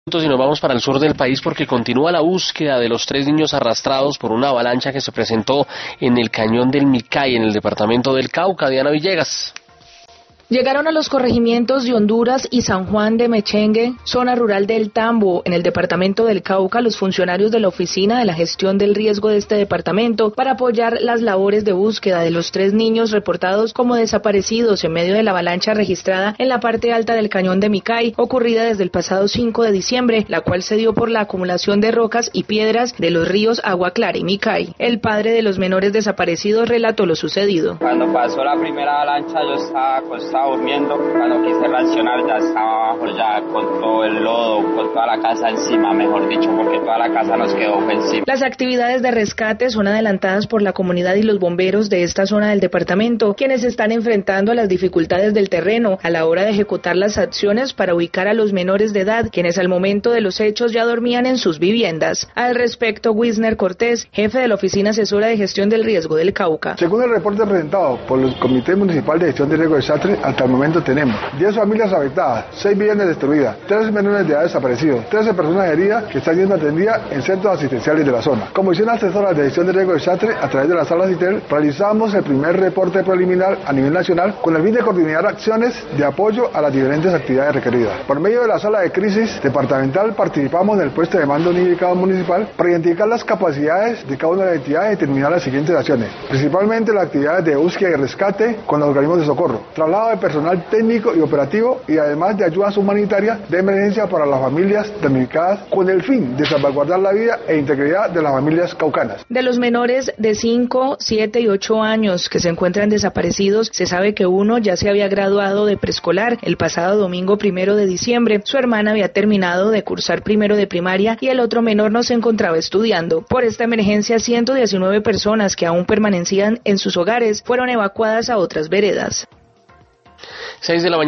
Y nos vamos para el sur del país porque continúa la búsqueda de los 3 niños arrastrados por una avalancha que se presentó en el cañón del Micay, en el departamento del Cauca. Diana Villegas. Llegaron a los corregimientos de Honduras y San Juan de Mechengue, zona rural del Tambo, en el departamento del Cauca, los funcionarios de la Oficina de la Gestión del Riesgo de este departamento para apoyar las labores de búsqueda de los 3 niños reportados como desaparecidos en medio de la avalancha registrada en la parte alta del cañón de Micay, ocurrida desde el pasado 5 de diciembre, la cual se dio por la acumulación de rocas y piedras de los ríos Agua Clara y Micay. El padre de los menores desaparecidos relató lo sucedido. Cuando pasó la primera avalancha yo estaba acostado durmiendo, cuando quise reaccionar ya estaba abajo, ya con todo el lodo, con toda la casa encima, mejor dicho, porque toda la casa nos quedó encima. Las actividades de rescate son adelantadas por la comunidad y los bomberos de esta zona del departamento, quienes están enfrentando a las dificultades del terreno a la hora de ejecutar las acciones para ubicar a los menores de edad, quienes al momento de los hechos ya dormían en sus viviendas. Al respecto, Wisner Cortés, jefe de la Oficina Asesora de Gestión del Riesgo del Cauca. Según el reporte presentado por el Comité Municipal de Gestión de Riesgo de Desastres, hasta el momento tenemos 10 familias afectadas, 6 viviendas destruidas, 13 menores de edad desaparecidos, 13 personas heridas que están siendo atendidas en centros asistenciales de la zona. Comisión Asesora de Gestión de Riesgo de Desastres, a través de la sala CITEL, realizamos el primer reporte preliminar a nivel nacional con el fin de coordinar acciones de apoyo a las diferentes actividades requeridas. Por medio de la sala de crisis departamental participamos en el puesto de mando unificado municipal para identificar las capacidades de cada una de las entidades y determinar las siguientes acciones, principalmente las actividades de búsqueda y rescate con los organismos de socorro, traslado de personal técnico y operativo y además de ayudas humanitarias de emergencia para las familias damnificadas con el fin de salvaguardar la vida e integridad de las familias caucanas. De los menores de 5, 7 y 8 años que se encuentran desaparecidos, se sabe que uno ya se había graduado de preescolar el pasado domingo 1 de diciembre. Su hermana había terminado de cursar 1 de primaria y el otro menor no se encontraba estudiando. Por esta emergencia, 119 personas que aún permanecían en sus hogares fueron evacuadas a otras veredas. 6 de la mañana.